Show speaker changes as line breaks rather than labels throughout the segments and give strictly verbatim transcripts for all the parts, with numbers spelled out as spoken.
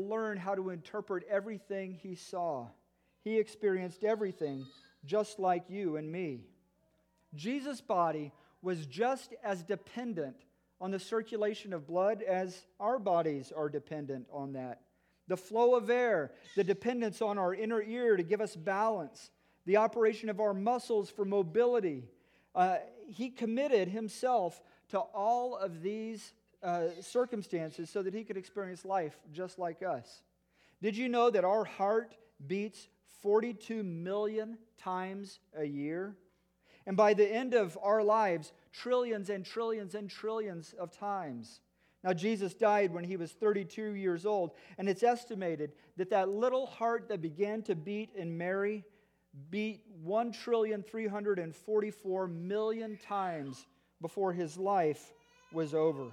learn how to interpret everything he saw. He experienced everything just like you and me. Jesus' body was just as dependent on the circulation of blood as our bodies are dependent on that. The flow of air, the dependence on our inner ear to give us balance, the operation of our muscles for mobility. Uh, he committed himself to all of these uh, circumstances so that he could experience life just like us. Did you know that our heart beats forty-two million times a year? And by the end of our lives, trillions and trillions and trillions of times. Now, Jesus died when he was thirty-two years old, and it's estimated that that little heart that began to beat in Mary beat one trillion three hundred forty-four million times before his life was over.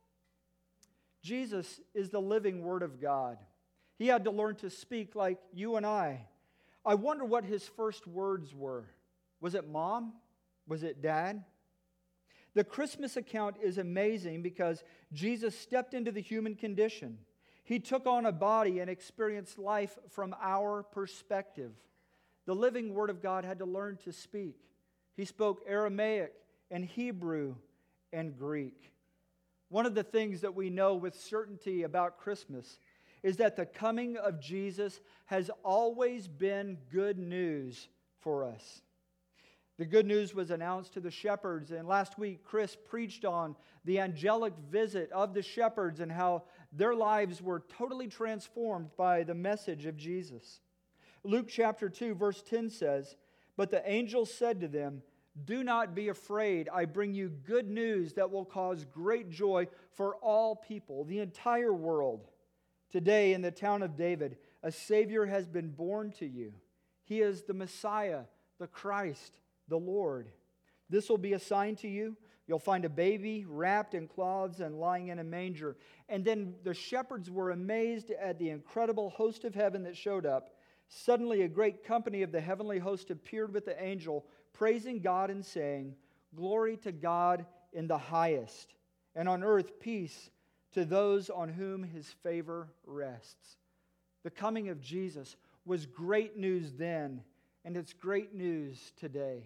Jesus is the living Word of God. He had to learn to speak like you and I. I wonder what his first words were. Was it Mom? Was it Dad? The Christmas account is amazing because Jesus stepped into the human condition. He took on a body and experienced life from our perspective. The living Word of God had to learn to speak. He spoke Aramaic and Hebrew and Greek. One of the things that we know with certainty about Christmas is that the coming of Jesus has always been good news for us. The good news was announced to the shepherds, and last week Chris preached on the angelic visit of the shepherds and how their lives were totally transformed by the message of Jesus. Luke chapter two verse ten says, "But the angel said to them, 'Do not be afraid. I bring you good news that will cause great joy for all people, the entire world. Today in the town of David, a Savior has been born to you. He is the Messiah, the Christ, the Lord. This will be a sign to you. You'll find a baby wrapped in cloths and lying in a manger.'" And then the shepherds were amazed at the incredible host of heaven that showed up. Suddenly a great company of the heavenly host appeared with the angel, praising God and saying, "Glory to God in the highest, and on earth peace to those on whom his favor rests." The coming of Jesus was great news then, and it's great news today.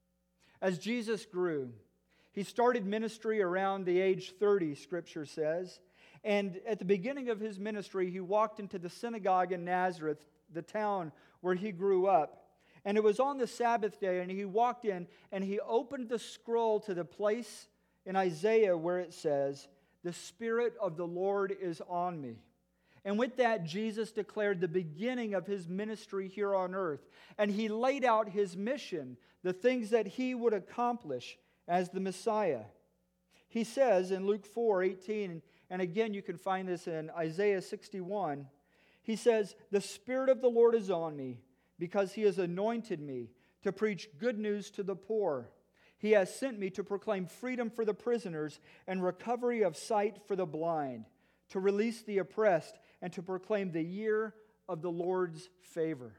As Jesus grew, he started ministry around the age thirty, Scripture says. And at the beginning of his ministry, he walked into the synagogue in Nazareth, the town where he grew up. And it was on the Sabbath day, and he walked in, and he opened the scroll to the place in Isaiah where it says, "The Spirit of the Lord is on me." And with that, Jesus declared the beginning of his ministry here on earth. And he laid out his mission, the things that he would accomplish as the Messiah. He says in Luke four eighteen, and again you can find this in Isaiah sixty-one, he says, "The Spirit of the Lord is on me, because he has anointed me to preach good news to the poor. He has sent me to proclaim freedom for the prisoners and recovery of sight for the blind, to release the oppressed, and to proclaim the year of the Lord's favor."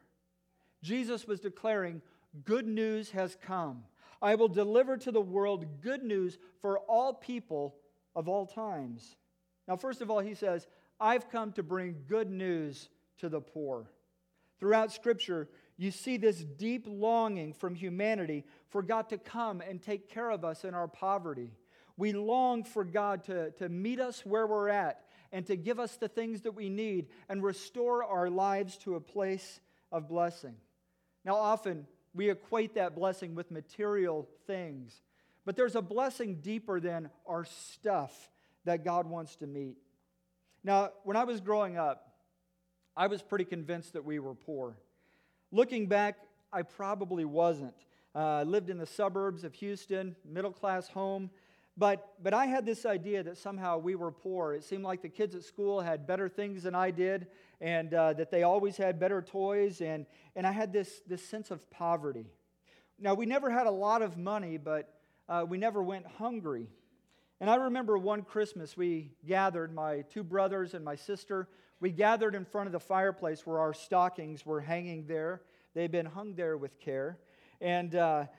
Jesus was declaring, good news has come. I will deliver to the world good news for all people of all times. Now, first of all, he says, I've come to bring good news to the poor. Throughout Scripture, you see this deep longing from humanity for God to come and take care of us in our poverty. We long for God to, to meet us where we're at and to give us the things that we need and restore our lives to a place of blessing. Now, often we equate that blessing with material things, but there's a blessing deeper than our stuff that God wants to meet. Now, when I was growing up, I was pretty convinced that we were poor. Looking back, I probably wasn't. Uh, I lived in the suburbs of Houston, middle-class home, but, but I had this idea that somehow we were poor. It seemed like the kids at school had better things than I did, and uh, that they always had better toys, and, and I had this, this sense of poverty. Now, we never had a lot of money, but uh, we never went hungry. And I remember one Christmas we gathered, my two brothers and my sister, we gathered in front of the fireplace where our stockings were hanging there. They had been hung there with care. And uh,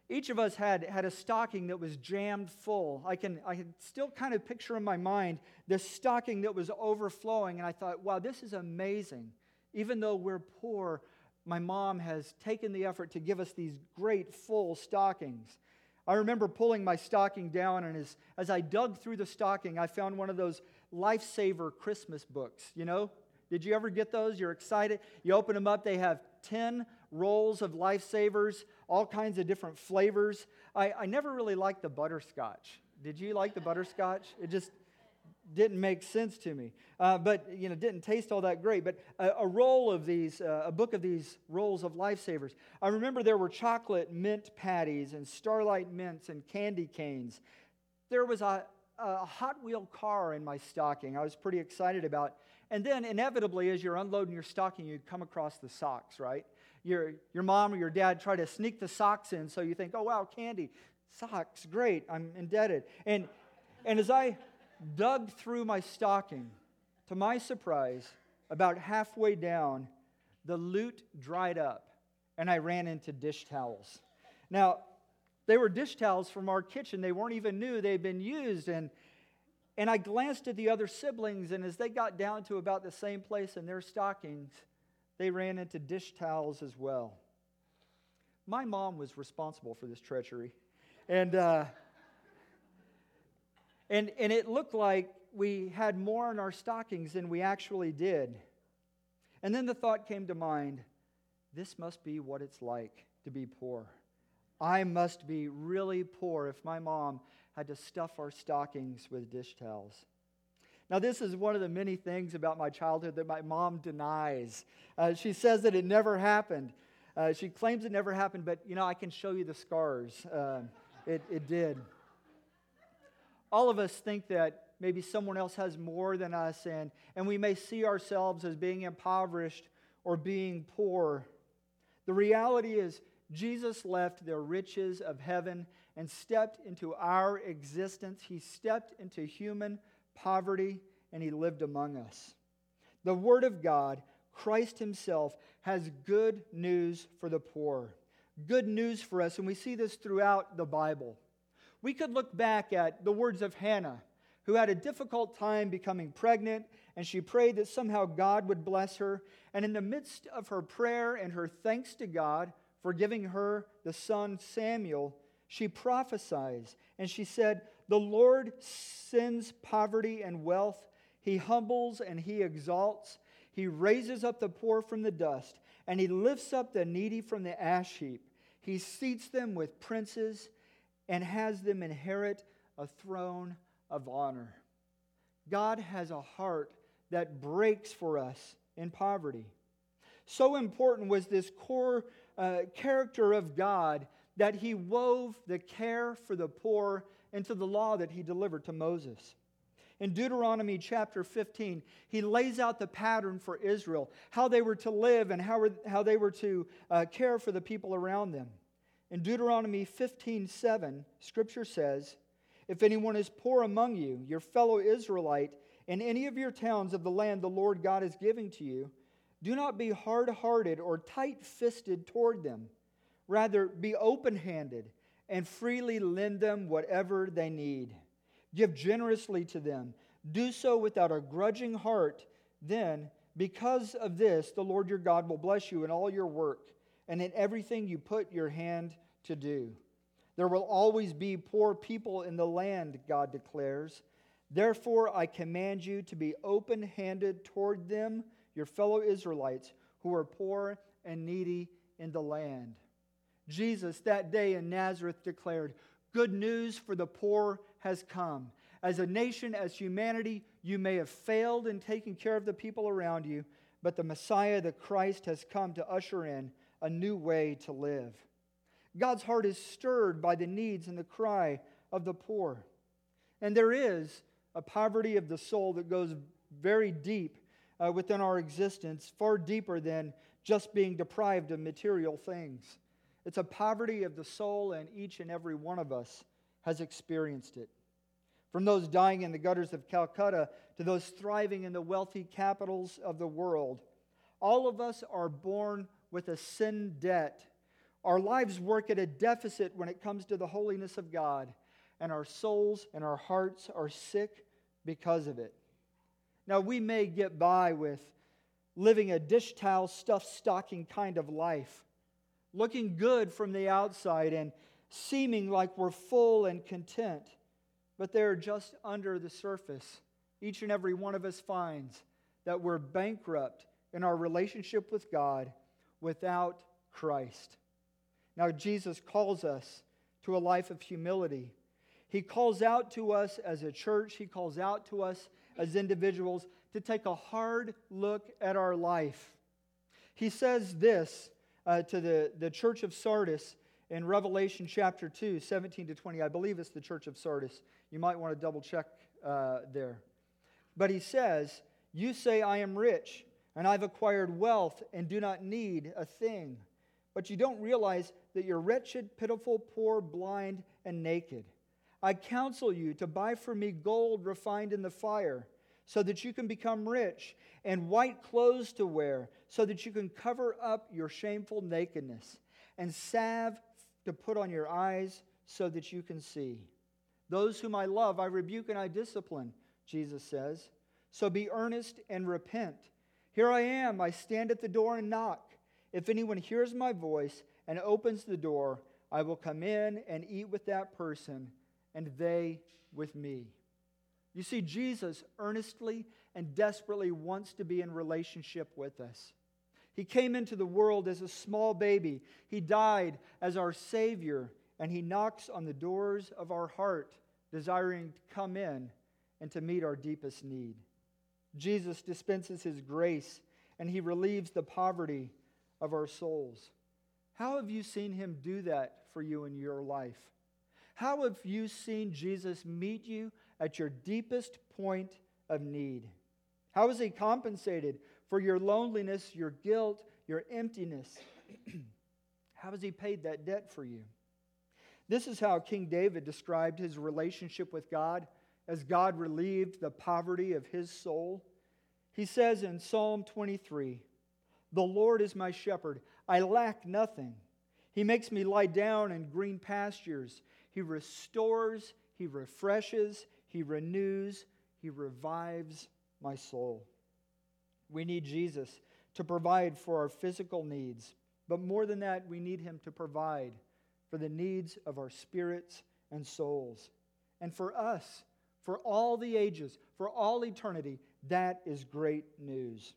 Each of us had, had a stocking that was jammed full. I can, I can still kind of picture in my mind this stocking that was overflowing, and I thought, wow, this is amazing. Even though we're poor, my mom has taken the effort to give us these great full stockings. I remember pulling my stocking down, and as, as I dug through the stocking, I found one of those Lifesaver Christmas books, you know? Did you ever get those? You're excited. You open them up, they have ten rolls of Lifesavers, all kinds of different flavors. I, I never really liked the butterscotch. Did you like the butterscotch? It just didn't make sense to me. Uh, but, you know, didn't taste all that great. But a, a roll of these, uh, a book of these rolls of Lifesavers. I remember there were chocolate mint patties and Starlight mints and candy canes. There was a, a Hot Wheel car in my stocking I was pretty excited about. And then inevitably, as you're unloading your stocking, you come across the socks, right? Your, your mom or your dad try to sneak the socks in, so you think, oh, wow, candy, socks, great, I'm indebted. And, and as I dug through my stocking, to my surprise, about halfway down, the loot dried up, and I ran into dish towels. Now, they were dish towels from our kitchen. They weren't even new. They'd been used, and And I glanced at the other siblings, and as they got down to about the same place in their stockings, they ran into dish towels as well. My mom was responsible for this treachery. And, uh, and, and it looked like we had more in our stockings than we actually did. And then the thought came to mind, this must be what it's like to be poor. I must be really poor if my mom had to stuff our stockings with dish towels. Now, this is one of the many things about my childhood that my mom denies. Uh, she says that it never happened. Uh, she claims it never happened, but, you know, I can show you the scars. Uh, it, it did. All of us think that maybe someone else has more than us, and, and we may see ourselves as being impoverished or being poor. The reality is, Jesus left the riches of heaven and stepped into our existence. He stepped into human poverty, and He lived among us. The Word of God, Christ Himself, has good news for the poor. Good news for us, and we see this throughout the Bible. We could look back at the words of Hannah, who had a difficult time becoming pregnant, and she prayed that somehow God would bless her. And in the midst of her prayer and her thanks to God for giving her the son Samuel, she prophesies, and she said, "The Lord sends poverty and wealth. He humbles and He exalts. He raises up the poor from the dust, and He lifts up the needy from the ash heap. He seats them with princes and has them inherit a throne of honor." God has a heart that breaks for us in poverty. So important was this core uh, character of God that He wove the care for the poor into the law that He delivered to Moses. In Deuteronomy chapter fifteen, He lays out the pattern for Israel, how they were to live and how, how they were to uh, care for the people around them. In Deuteronomy fifteen seven, Scripture says, "If anyone is poor among you, your fellow Israelite, in any of your towns of the land the Lord God is giving to you, do not be hard-hearted or tight-fisted toward them. Rather, be open-handed and freely lend them whatever they need. Give generously to them. Do so without a grudging heart. Then, because of this, the Lord your God will bless you in all your work and in everything you put your hand to do. There will always be poor people in the land," God declares. "Therefore, I command you to be open-handed toward them, your fellow Israelites, who are poor and needy in the land." Jesus, that day in Nazareth, declared, "Good news for the poor has come." As a nation, as humanity, you may have failed in taking care of the people around you, but the Messiah, the Christ, has come to usher in a new way to live. God's heart is stirred by the needs and the cry of the poor. And there is a poverty of the soul that goes very deep uh, within our existence, far deeper than just being deprived of material things. It's a poverty of the soul, and each and every one of us has experienced it. From those dying in the gutters of Calcutta to those thriving in the wealthy capitals of the world, all of us are born with a sin debt. Our lives work at a deficit when it comes to the holiness of God, and our souls and our hearts are sick because of it. Now, we may get by with living a dish towel stuffed stocking kind of life, looking good from the outside and seeming like we're full and content, but there, just under the surface, each and every one of us finds that we're bankrupt in our relationship with God without Christ. Now, Jesus calls us to a life of humility. He calls out to us as a church, He calls out to us as individuals to take a hard look at our life. He says this uh, to the, the church of Sardis in Revelation chapter two, seventeen to twenty. I believe it's the church of Sardis. You might want to double check uh, there. But he says, "You say, I am rich, and I've acquired wealth and do not need a thing. But you don't realize that you're wretched, pitiful, poor, blind, and naked. I counsel you to buy for me gold refined in the fire, so that you can become rich, and white clothes to wear, so that you can cover up your shameful nakedness, and salve to put on your eyes, so that you can see. Those whom I love, I rebuke and I discipline," Jesus says. "So be earnest and repent. Here I am, I stand at the door and knock. If anyone hears my voice and opens the door, I will come in and eat with that person, and they with me." You see, Jesus earnestly and desperately wants to be in relationship with us. He came into the world as a small baby. He died as our Savior, and He knocks on the doors of our heart, desiring to come in and to meet our deepest need. Jesus dispenses His grace, and He relieves the poverty of our souls. How have you seen Him do that for you in your life? How have you seen Jesus meet you at your deepest point of need? How has He compensated for your loneliness, your guilt, your emptiness? How has He paid that debt for you? This is how King David described his relationship with God as God relieved the poverty of his soul. He says in Psalm twenty-three, "The Lord is my shepherd, I lack nothing. He makes me lie down in green pastures. He restores, He refreshes, He renews, He revives my soul." We need Jesus to provide for our physical needs, but more than that, we need Him to provide for the needs of our spirits and souls. And for us, for all the ages, for all eternity, that is great news.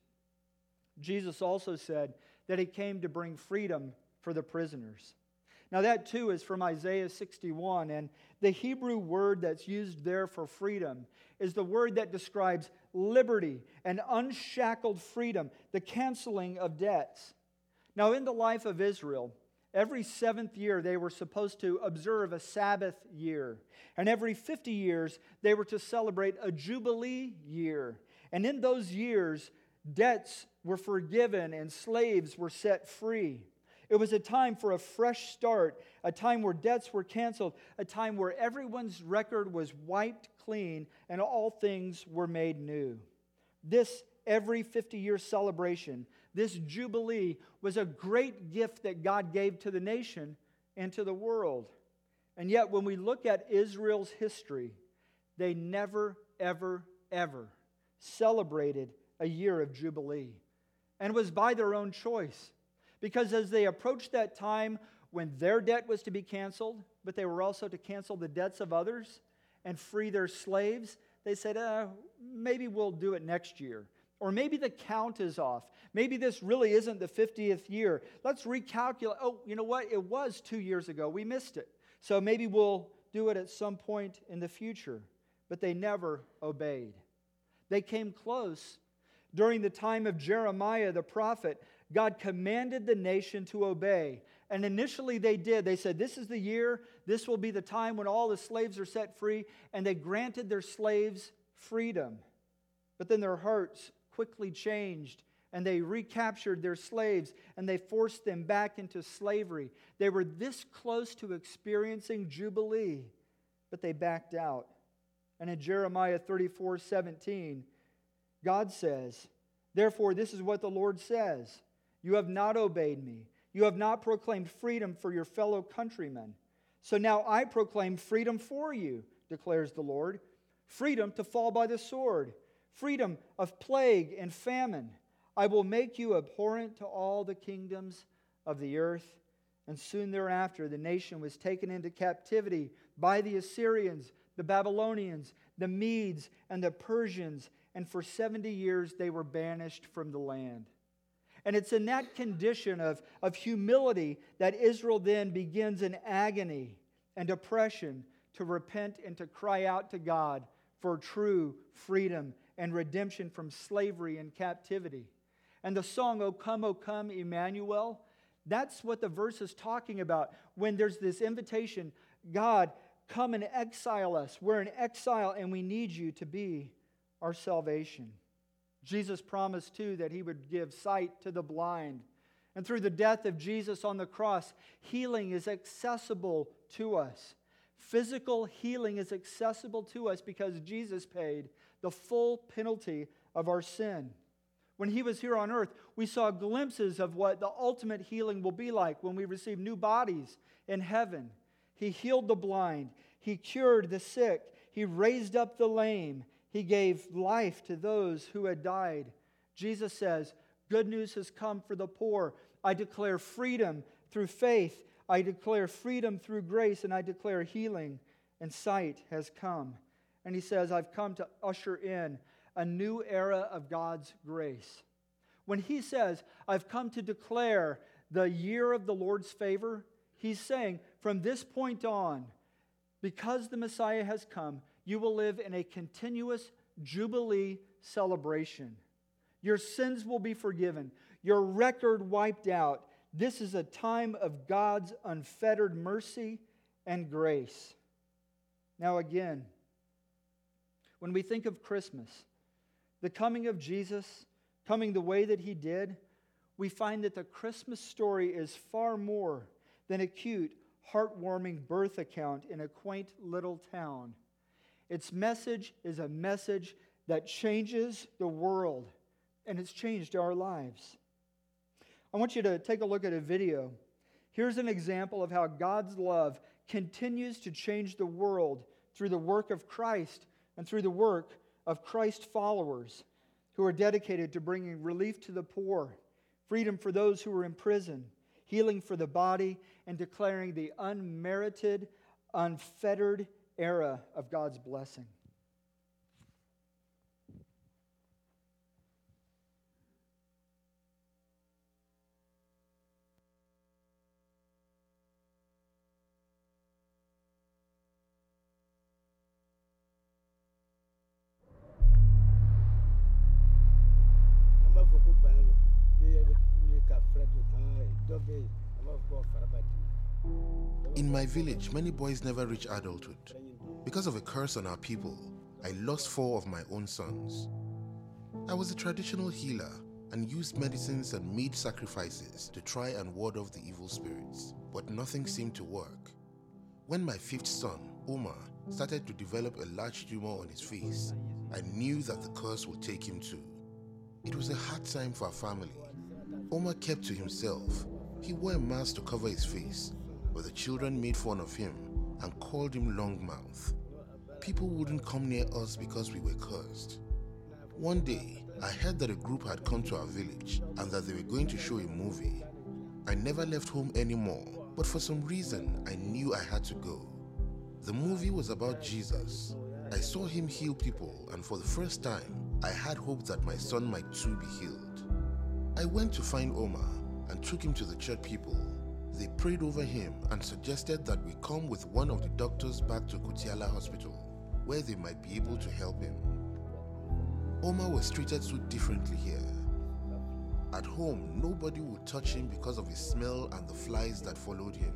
Jesus also said that He came to bring freedom for the prisoners. Now that too is from Isaiah sixty-one, and the Hebrew word that's used there for freedom is the word that describes liberty and unshackled freedom, the canceling of debts. Now in the life of Israel, every seventh year they were supposed to observe a Sabbath year, and every fifty years they were to celebrate a Jubilee year. And in those years, debts were forgiven and slaves were set free. It was a time for a fresh start, a time where debts were canceled, a time where everyone's record was wiped clean and all things were made new. This every fifty-year celebration, this Jubilee, was a great gift that God gave to the nation and to the world. And yet when we look at Israel's history, they never, ever, ever celebrated a year of Jubilee. And it was by their own choice. Because as they approached that time when their debt was to be canceled, but they were also to cancel the debts of others and free their slaves, they said, uh, maybe we'll do it next year. Or maybe the count is off. Maybe this really isn't the fiftieth year. Let's recalculate. Oh, you know what? It was two years ago. We missed it. So maybe we'll do it at some point in the future. But they never obeyed. They came close. During the time of Jeremiah the prophet, God commanded the nation to obey. And initially they did. They said, this is the year, this will be the time when all the slaves are set free. And they granted their slaves freedom. But then their hearts quickly changed, and they recaptured their slaves, and they forced them back into slavery. They were this close to experiencing Jubilee, but they backed out. And in Jeremiah thirty-four seventeen, God says, "Therefore, this is what the Lord says. You have not obeyed me. You have not proclaimed freedom for your fellow countrymen. So now I proclaim freedom for you, declares the Lord. Freedom to fall by the sword. Freedom of plague and famine. I will make you abhorrent to all the kingdoms of the earth. And soon thereafter, the nation was taken into captivity by the Assyrians, the Babylonians, the Medes, and the Persians. And for seventy years, they were banished from the land. And it's in that condition of, of humility that Israel then begins in agony and depression to repent and to cry out to God for true freedom and redemption from slavery and captivity. And the song, O Come, O Come, Emmanuel, that's what the verse is talking about. When there's this invitation, God, come and exile us. We're in exile and we need you to be our salvation. Jesus promised too that He would give sight to the blind. And through the death of Jesus on the cross, healing is accessible to us. Physical healing is accessible to us because Jesus paid the full penalty of our sin. When He was here on earth, we saw glimpses of what the ultimate healing will be like when we receive new bodies in heaven. He healed the blind. He cured the sick. He raised up the lame. He gave life to those who had died. Jesus says, good news has come for the poor. I declare freedom through faith. I declare freedom through grace, and I declare healing, and sight has come. And He says, I've come to usher in a new era of God's grace. When He says, I've come to declare the year of the Lord's favor, He's saying, from this point on, because the Messiah has come, you will live in a continuous Jubilee celebration. Your sins will be forgiven. Your record wiped out. This is a time of God's unfettered mercy and grace. Now again, when we think of Christmas, the coming of Jesus, coming the way that He did, we find that the Christmas story is far more than a cute, heartwarming birth account in a quaint little town. Its message is a message that changes the world, and it's changed our lives. I want you to take a look at a video. Here's an example of how God's love continues to change the world through the work of Christ and through the work of Christ followers who are dedicated to bringing relief to the poor, freedom for those who are in prison, healing for the body, and declaring the unmerited, unfettered era of God's blessing.
In my village, many boys never reach adulthood. Because of a curse on our people, I lost four of my own sons. I was a traditional healer and used medicines and made sacrifices to try and ward off the evil spirits, but nothing seemed to work. When my fifth son, Omar, started to develop a large tumor on his face, I knew that the curse would take him too. It was a hard time for our family. Omar kept to himself. He wore a mask to cover his face, but the children made fun of him and called him Longmouth. People wouldn't come near us because we were cursed. One day, I heard that a group had come to our village and that they were going to show a movie. I never left home anymore, but for some reason, I knew I had to go. The movie was about Jesus. I saw Him heal people, and for the first time, I had hope that my son might too be healed. I went to find Omar and took him to the church people. They prayed over him and suggested that we come with one of the doctors back to Kutiala Hospital, where they might be able to help him. Omar was treated so differently here. At home, nobody would touch him because of his smell and the flies that followed him.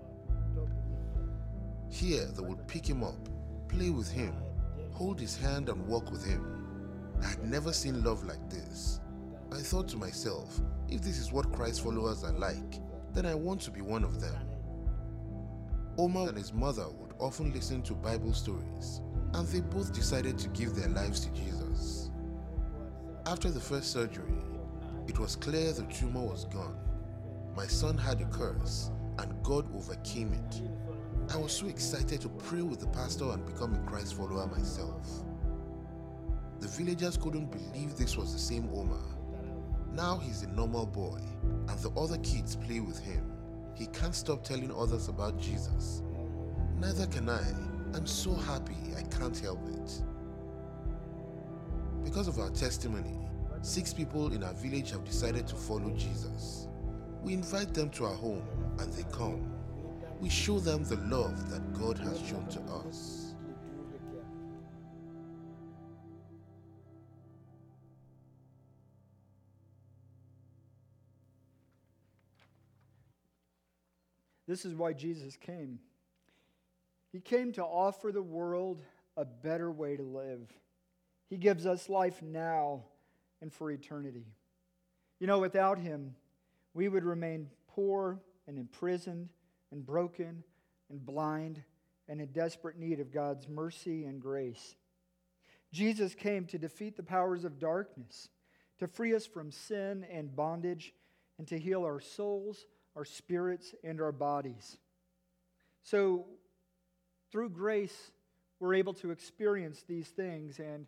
Here, they would pick him up, play with him, hold his hand and walk with him. I had never seen love like this. I thought to myself, if this is what Christ followers are like, then I want to be one of them. Omar and his mother would often listen to Bible stories, and they both decided to give their lives to Jesus. After the first surgery, it was clear the tumor was gone. My son had a curse, and God overcame it. I was so excited to pray with the pastor and become a Christ follower myself. The villagers couldn't believe this was the same Omar. Now he's a normal boy, and the other kids play with him. He can't stop telling others about Jesus. Neither can I. I'm so happy I can't help it. Because of our testimony, six people in our village have decided to follow Jesus. We invite them to our home, and they come. We show them the love that God has shown to us.
This is why Jesus came. He came to offer the world a better way to live. He gives us life now and for eternity. You know, without Him, we would remain poor and imprisoned and broken and blind and in desperate need of God's mercy and grace. Jesus came to defeat the powers of darkness, to free us from sin and bondage, and to heal our souls, our spirits, and our bodies. So, through grace, we're able to experience these things, and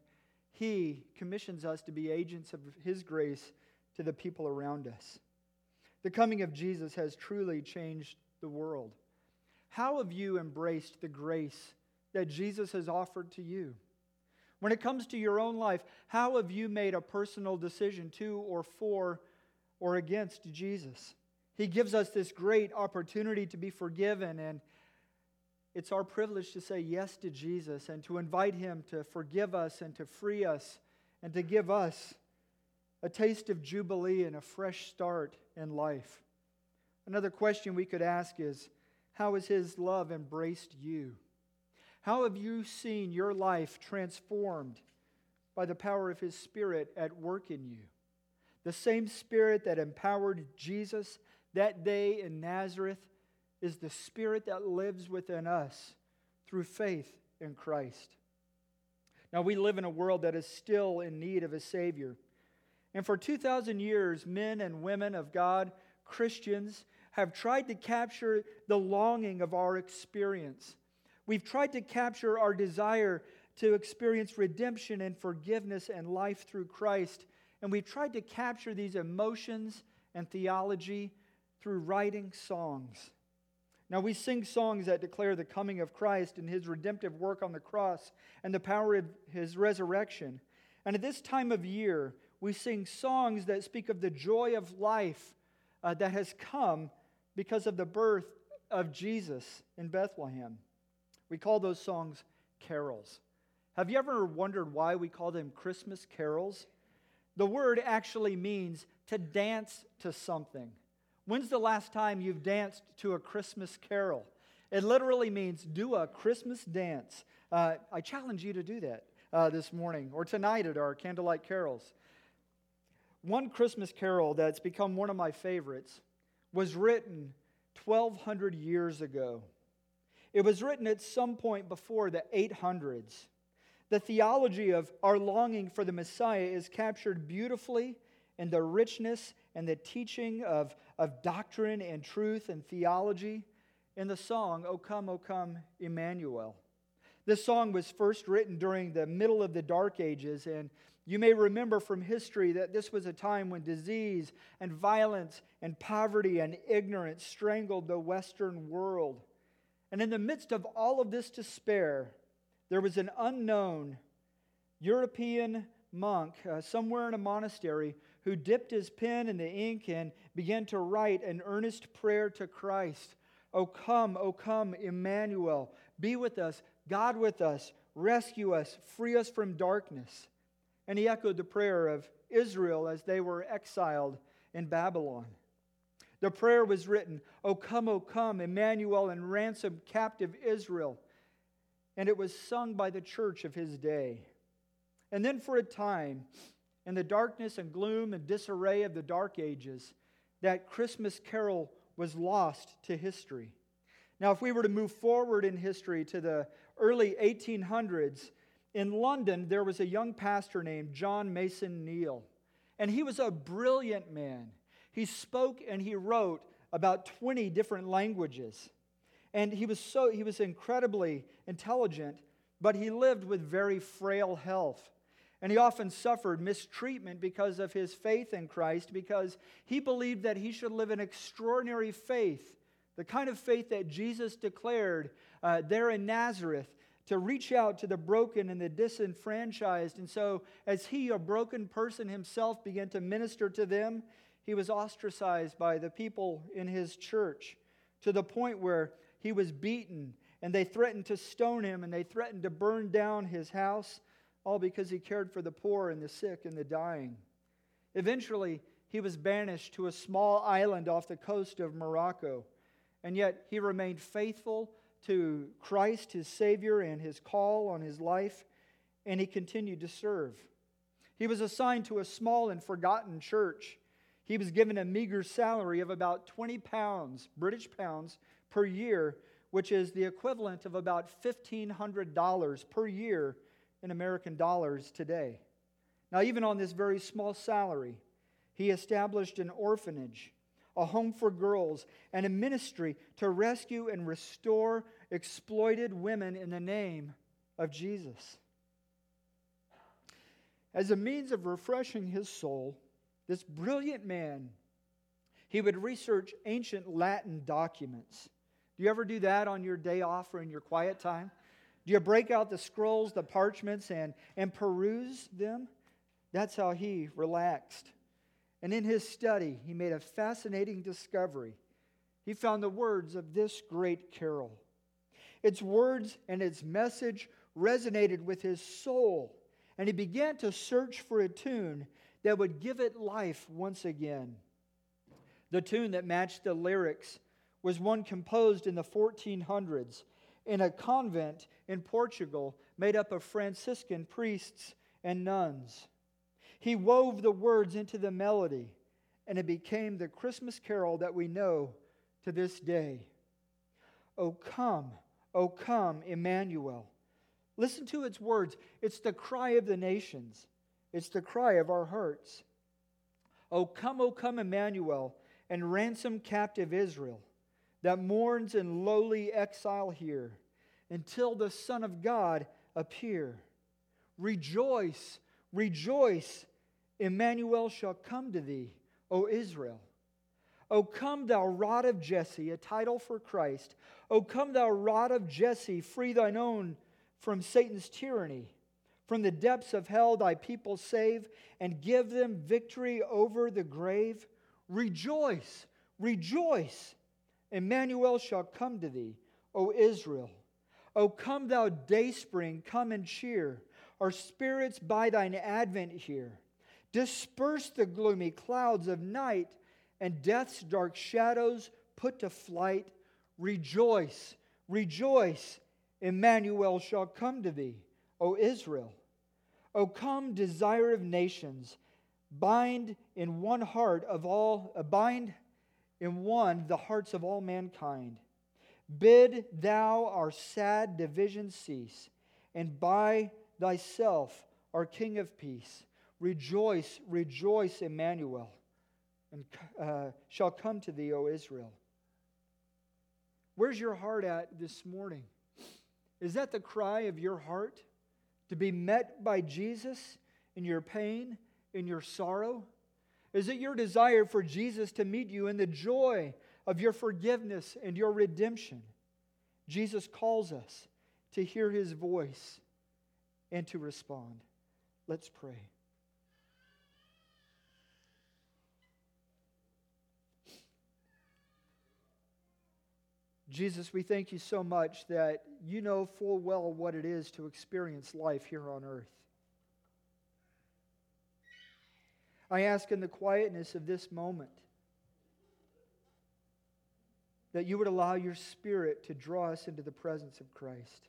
He commissions us to be agents of His grace to the people around us. The coming of Jesus has truly changed the world. How have you embraced the grace that Jesus has offered to you? When it comes to your own life, how have you made a personal decision to or for or against Jesus? He gives us this great opportunity to be forgiven, and it's our privilege to say yes to Jesus and to invite Him to forgive us and to free us and to give us a taste of jubilee and a fresh start in life. Another question we could ask is, how has His love embraced you? How have you seen your life transformed by the power of His Spirit at work in you? The same Spirit that empowered Jesus that day in Nazareth is the Spirit that lives within us through faith in Christ. Now, we live in a world that is still in need of a Savior. And for two thousand years, men and women of God, Christians, have tried to capture the longing of our experience. We've tried to capture our desire to experience redemption and forgiveness and life through Christ. And we've tried to capture these emotions and theology through writing songs. Now, we sing songs that declare the coming of Christ and His redemptive work on the cross and the power of His resurrection. And at this time of year, we sing songs that speak of the joy of life uh, that has come because of the birth of Jesus in Bethlehem. We call those songs carols. Have you ever wondered why we call them Christmas carols? The word actually means to dance to something. When's the last time you've danced to a Christmas carol? It literally means do a Christmas dance. Uh, I challenge you to do that uh, this morning or tonight at our candlelight carols. One Christmas carol that's become one of my favorites was written twelve hundred years ago. It was written at some point before the eight hundreds. The theology of our longing for the Messiah is captured beautifully in the richness and the teaching of, of doctrine and truth and theology in the song, O Come, O Come, Emmanuel. This song was first written during the middle of the Dark Ages, and you may remember from history that this was a time when disease and violence and poverty and ignorance strangled the Western world. And in the midst of all of this despair, there was an unknown European monk uh, somewhere in a monastery who dipped his pen in the ink and began to write an earnest prayer to Christ. O come, O come, Emmanuel, be with us, God with us, rescue us, free us from darkness. And he echoed the prayer of Israel as they were exiled in Babylon. The prayer was written, O come, O come, Emmanuel, and ransom captive Israel. And it was sung by the church of his day. And then for a time, in the darkness and gloom and disarray of the Dark Ages, that Christmas carol was lost to history. Now, if we were to move forward in history to the early eighteen hundreds, in London, there was a young pastor named John Mason Neale. And he was a brilliant man. He spoke and he wrote about twenty different languages. And he was so he was incredibly intelligent, but he lived with very frail health. And he often suffered mistreatment because of his faith in Christ, because he believed that he should live an extraordinary faith, the kind of faith that Jesus declared uh, there in Nazareth, to reach out to the broken and the disenfranchised. And so as he, a broken person himself, began to minister to them, he was ostracized by the people in his church to the point where he was beaten, and they threatened to stone him, and they threatened to burn down his house, all because he cared for the poor and the sick and the dying. Eventually, he was banished to a small island off the coast of Morocco, and yet he remained faithful to Christ, his Savior, and his call on his life, and he continued to serve. He was assigned to a small and forgotten church. He was given a meager salary of about twenty pounds, British pounds, per year, which is the equivalent of about fifteen hundred dollars per year in American dollars today. Now, even on this very small salary, he established an orphanage, a home for girls, and a ministry to rescue and restore exploited women in the name of Jesus. As a means of refreshing his soul, this brilliant man, he would research ancient Latin documents. Do you ever do that on your day off or in your quiet time? Do you break out the scrolls, the parchments, and, and peruse them? That's how he relaxed. And in his study, he made a fascinating discovery. He found the words of this great carol. Its words and its message resonated with his soul, and he began to search for a tune that would give it life once again. The tune that matched the lyrics was one composed in the fourteen hundreds in a convent in Portugal made up of Franciscan priests and nuns. He wove the words into the melody, and it became the Christmas carol that we know to this day. O come, O come, Emmanuel. Listen to its words. It's the cry of the nations. It's the cry of our hearts. O come, O come, Emmanuel, and ransom captive Israel, that mourns in lowly exile here, until the Son of God appear. Rejoice, rejoice, Emmanuel shall come to thee, O Israel. O come, thou rod of Jesse, a title for Christ. O come, thou rod of Jesse, free thine own from Satan's tyranny. From the depths of hell thy people save, and give them victory over the grave. Rejoice, rejoice, Emmanuel shall come to thee, O Israel. O come, thou dayspring, come and cheer our spirits by thine advent here. Disperse the gloomy clouds of night, and death's dark shadows put to flight. Rejoice, rejoice, Emmanuel shall come to thee, O Israel. O come, desire of nations, bind in one heart of all, uh, bind in one the hearts of all mankind. Bid thou our sad division cease, and by thyself, our King of peace, rejoice, rejoice, Emmanuel, and uh, shall come to thee, O Israel. Where's your heart at this morning? Is that the cry of your heart? To be met by Jesus in your pain, in your sorrow? Is it your desire for Jesus to meet you in the joy of your forgiveness and your redemption? Jesus calls us to hear His voice and to respond. Let's pray. Jesus, we thank you so much that you know full well what it is to experience life here on earth. I ask in the quietness of this moment that you would allow your Spirit to draw us into the presence of Christ.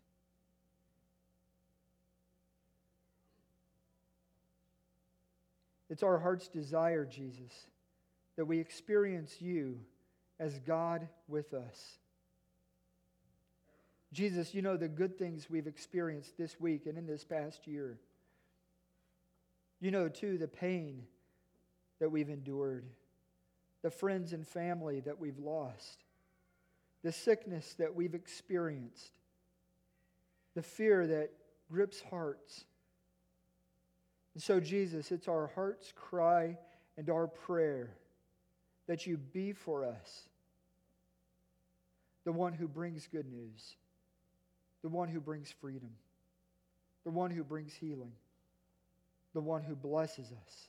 It's our heart's desire, Jesus, that we experience you as God with us. Jesus, you know the good things we've experienced this week and in this past year. You know, too, the pain that we've endured, the friends and family that we've lost, the sickness that we've experienced, the fear that grips hearts. And so, Jesus, it's our heart's cry and our prayer that you be for us the one who brings good news, the one who brings freedom, the one who brings healing, the one who blesses us.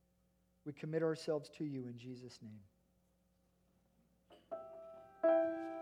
We commit ourselves to you in Jesus' name.